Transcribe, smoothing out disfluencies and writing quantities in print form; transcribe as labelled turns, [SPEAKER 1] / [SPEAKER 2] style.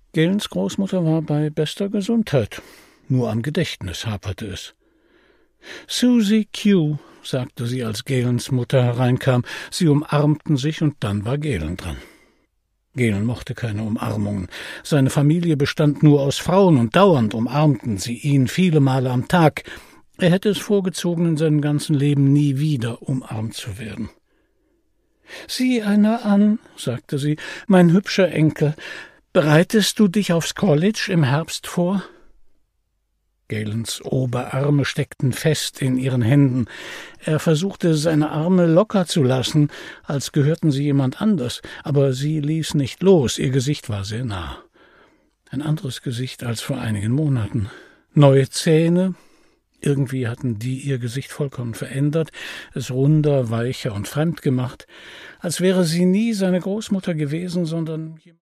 [SPEAKER 1] Galens Großmutter war bei bester Gesundheit. Nur am Gedächtnis haperte es. »Susie Q«, sagte sie, als Galens Mutter hereinkam. Sie umarmten sich, und dann war Galen dran. Galen mochte keine Umarmungen. Seine Familie bestand nur aus Frauen, und dauernd umarmten sie ihn viele Male am Tag. Er hätte es vorgezogen, in seinem ganzen Leben nie wieder umarmt zu werden. »Sieh einer an«, sagte sie, »mein hübscher Enkel. Bereitest du dich aufs College im Herbst vor?« Galens Oberarme steckten fest in ihren Händen. Er versuchte, seine Arme locker zu lassen, als gehörten sie jemand anders, aber sie ließ nicht los, ihr Gesicht war sehr nah. Ein anderes Gesicht als vor einigen Monaten. Neue Zähne, irgendwie hatten die ihr Gesicht vollkommen verändert, es runder, weicher und fremd gemacht, als wäre sie nie seine Großmutter gewesen, sondern